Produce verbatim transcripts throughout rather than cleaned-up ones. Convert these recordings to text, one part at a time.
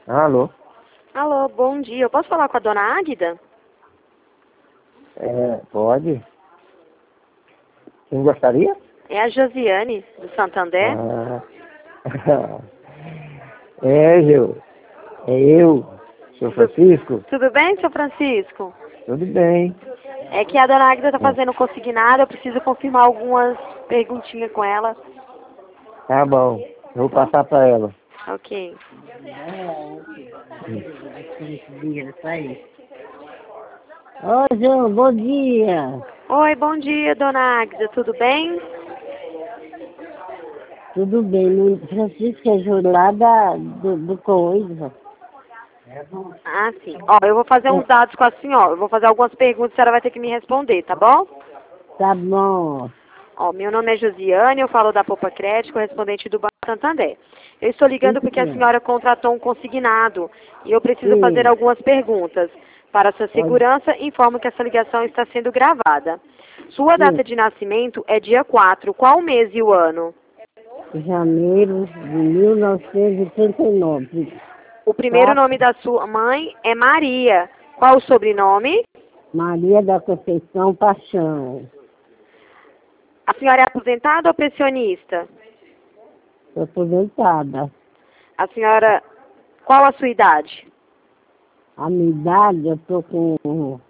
Alô? Alô, bom dia. Eu posso falar com a dona Águida? É, pode? Quem gostaria? É a Josiane, do Santander. Ah. É, eu. É eu, seu Tudo, Francisco. tudo bem, seu Francisco? Tudo bem. É que a dona Águida está É, fazendo consignado, eu preciso confirmar algumas perguntinhas com ela. tá bom. Eu vou passar para ela. Ok. Ô, João, bom dia. Oi, bom dia, dona Águida, tudo bem? Tudo bem? No Francisco é Júlio, lá da, do, do Coisa. Ah, sim. Ó, eu vou fazer uns dados com a senhora. Eu vou fazer algumas perguntas e a senhora vai ter que me responder, tá bom? Tá bom. Ó, meu nome é Josiane, eu falo da Poupa Crédito, correspondente do Banco Santander. Eu estou ligando Isso porque a mesmo. senhora contratou um consignado e eu preciso fazer Sim. algumas perguntas. Para sua Pode, segurança, informo que essa ligação está sendo gravada. Sua sim. data de nascimento é dia quatro. Qual o mês e o ano? Janeiro de mil novecentos e trinta e nove. O primeiro Quatro, nome da sua mãe é Maria. Qual o sobrenome? Maria da Conceição Paixão. A senhora é aposentada ou pensionista? Sou aposentada. A senhora, qual a sua idade? A minha idade, eu tô com...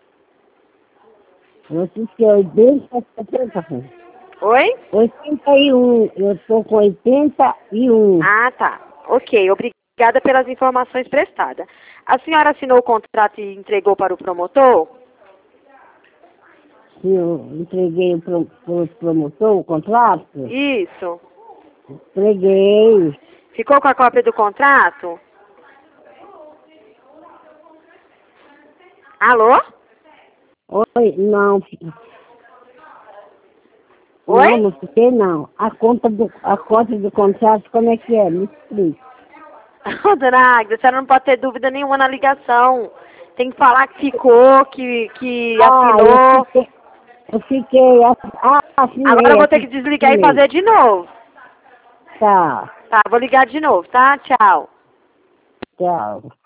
Eu disse oitenta, setenta. Oi? oitenta e um. Eu tô com oitenta e um. Ah, tá. Ok, obrigada pelas informações prestadas. A senhora assinou o contrato e entregou para o promotor? Se eu entreguei para o promotor o contrato, Isso. entreguei. Ficou com a cópia do contrato? Alô? Oi, não, fi- não, Oi? não fiquei não. A conta do, a conta do contrato, como é que é? Me explica. Ô, dona Águida, a senhora não pode ter dúvida nenhuma na ligação. Tem que falar que ficou, que, que Ah, eu assinou. fiquei, eu fiquei, ass- ah, Agora assinei, eu vou ter que desligar e assinei. fazer de novo. Tá, Tá, vou ligar de novo, tá? Tchau. tchau.